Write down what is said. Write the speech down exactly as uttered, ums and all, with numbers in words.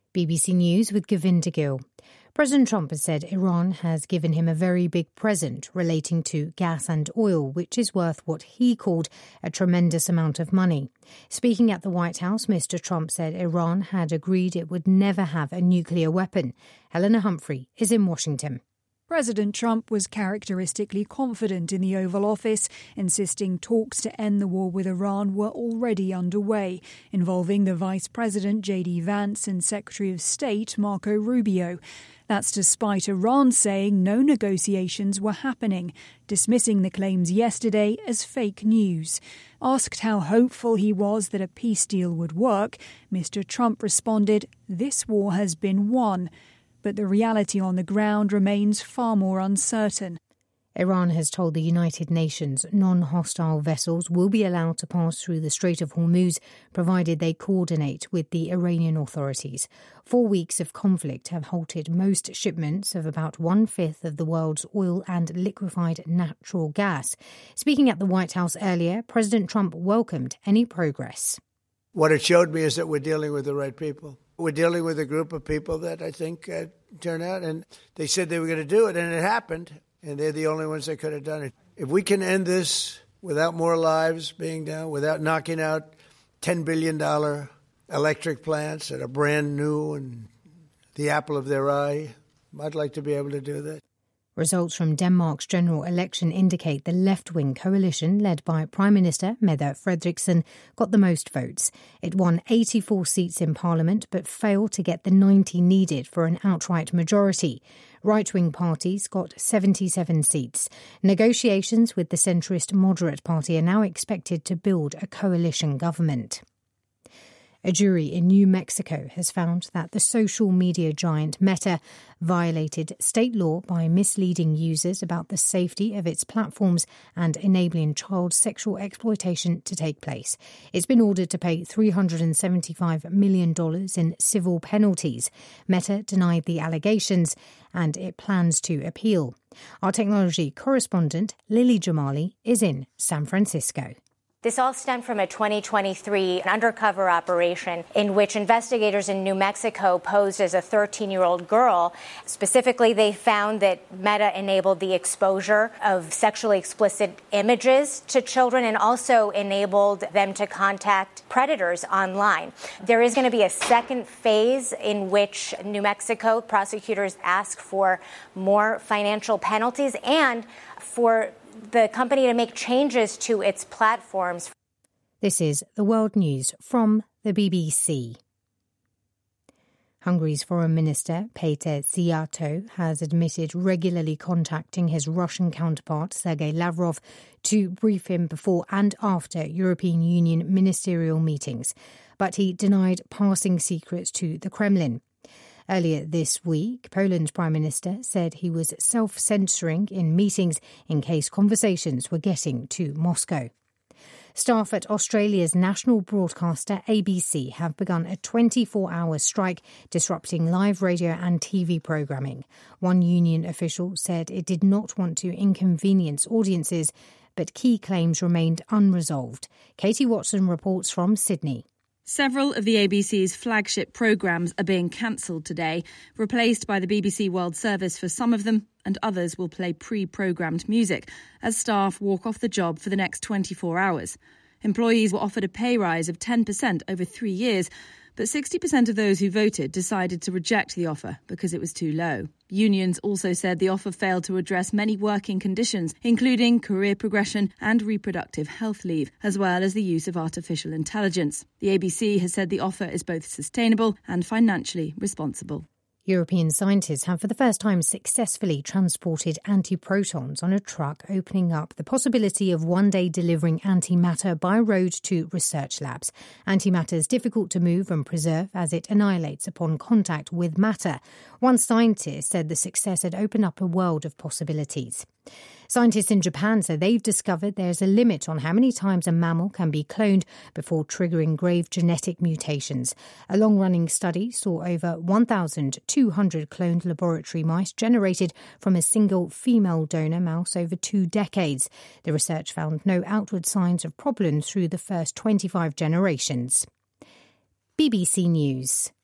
B B C News with Govinda Gill. President Trump has said Iran has given him a very big present relating to gas and oil, which is worth what he called a tremendous amount of money. Speaking at the White House, Mister Trump said Iran had agreed it would never have a nuclear weapon. Helena Humphrey is in Washington. President Trump was characteristically confident in the Oval Office, insisting talks to end the war with Iran were already underway, involving the Vice President J D Vance and Secretary of State Marco Rubio. That's despite Iran saying no negotiations were happening, dismissing the claims yesterday as fake news. Asked how hopeful he was that a peace deal would work, Mister Trump responded, "This war has been won." But the reality on the ground remains far more uncertain. Iran has told the United Nations non-hostile vessels will be allowed to pass through the Strait of Hormuz, provided they coordinate with the Iranian authorities. Four weeks of conflict have halted most shipments of about one-fifth of the world's oil and liquefied natural gas. Speaking at the White House earlier, President Trump welcomed any progress. What it showed me is that we're dealing with the right people. We're dealing with a group of people that I think uh, turn out, and they said they were going to do it, and it happened, and they're the only ones that could have done it. If we can end this without more lives being down, without knocking out ten billion dollars electric plants that are brand new and the apple of their eye, I'd like to be able to do that. Results from Denmark's general election indicate the left-wing coalition led by Prime Minister Mette Frederiksen got the most votes. It won eighty-four seats in Parliament but failed to get the ninety needed for an outright majority. Right-wing parties got seventy-seven seats. Negotiations with the centrist Moderate Party are now expected to build a coalition government. A jury in New Mexico has found that the social media giant Meta violated state law by misleading users about the safety of its platforms and enabling child sexual exploitation to take place. It's been ordered to pay three hundred seventy-five million dollars in civil penalties. Meta denied the allegations and it plans to appeal. Our technology correspondent Lily Jamali is in San Francisco. This all stemmed from a twenty twenty-three undercover operation in which investigators in New Mexico posed as a thirteen-year-old girl. Specifically, they found that Meta enabled the exposure of sexually explicit images to children and also enabled them to contact predators online. There is going to be a second phase in which New Mexico prosecutors ask for more financial penalties and for the company to make changes to its platforms. This is the World News from the B B C. Hungary's Foreign Minister, Péter Szijjártó, has admitted regularly contacting his Russian counterpart, Sergei Lavrov, to brief him before and after European Union ministerial meetings. But he denied passing secrets to the Kremlin. Earlier this week, Poland's Prime Minister said he was self-censoring in meetings in case conversations were getting to Moscow. Staff at Australia's national broadcaster A B C have begun a twenty-four hour strike disrupting live radio and T V programming. One union official said it did not want to inconvenience audiences, but key claims remained unresolved. Katie Watson reports from Sydney. Several of the A B C's flagship programmes are being cancelled today, replaced by the B B C World Service for some of them, and others will play pre-programmed music as staff walk off the job for the next twenty-four hours. Employees were offered a pay rise of ten percent over three years, but sixty percent of those who voted decided to reject the offer because it was too low. Unions also said the offer failed to address many working conditions, including career progression and reproductive health leave, as well as the use of artificial intelligence. The A B C has said the offer is both sustainable and financially responsible. European scientists have for the first time successfully transported antiprotons on a truck, opening up the possibility of one day delivering antimatter by road to research labs. Antimatter is difficult to move and preserve as it annihilates upon contact with matter. One scientist said the success had opened up a world of possibilities. Scientists in Japan say they've discovered there's a limit on how many times a mammal can be cloned before triggering grave genetic mutations. A long-running study saw over one thousand two hundred cloned laboratory mice generated from a single female donor mouse over two decades. The research found no outward signs of problems through the first twenty-five generations. B B C News.